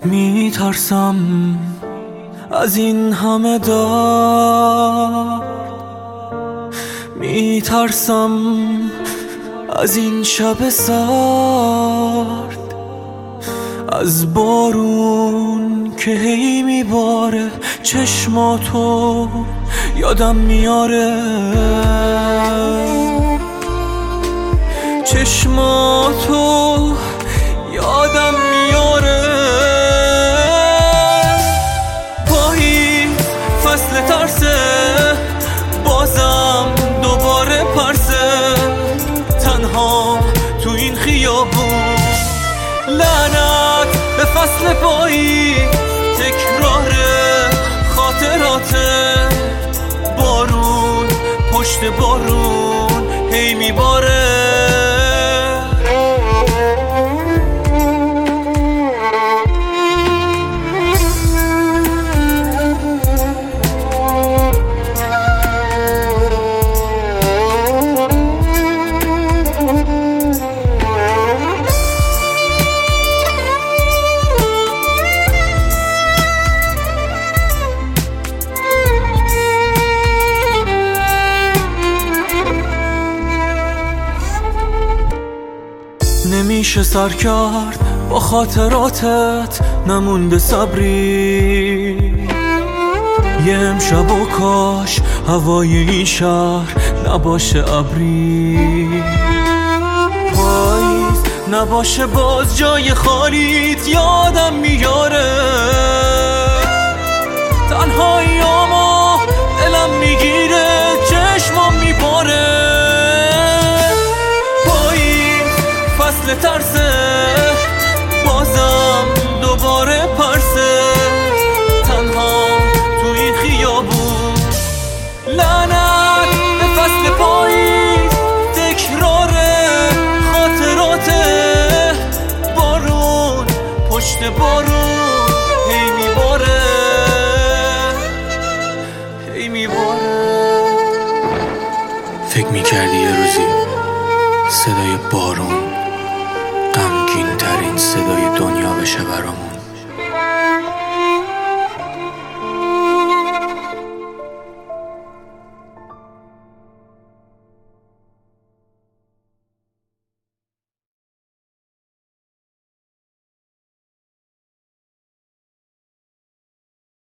میترسم از این همه درد، میترسم از این شب سرد، از بارون که هی میباره چشماتو یادم میاره، چشماتو یادم میاره. پایی فصل ترسه، بازم دوباره پرسه، تنها تو این خیابون. لعنت به فصل پایی، تکرار خاطراته، بارون پشت بارون هی میباره. نمیشه سر کرد با خاطراتت، نمونده صبری. یه امشب و کاش هوای این شهر نباشه ابری، پاییز نباشه باز جای خالیت یادم میاره. تنهاییامو دلم میگیره، چشمام میپاره. فصل ترسه، بازم دوباره پرسه، تنها تو این خیابون. لعنت به فصل پاییز، تکرار خاطراته، بارون پشت بارون هی میباره، هی میباره. فکر میکردی یه روزی صدای بارون غمگین ترین صدای دنیا بشه برامون؟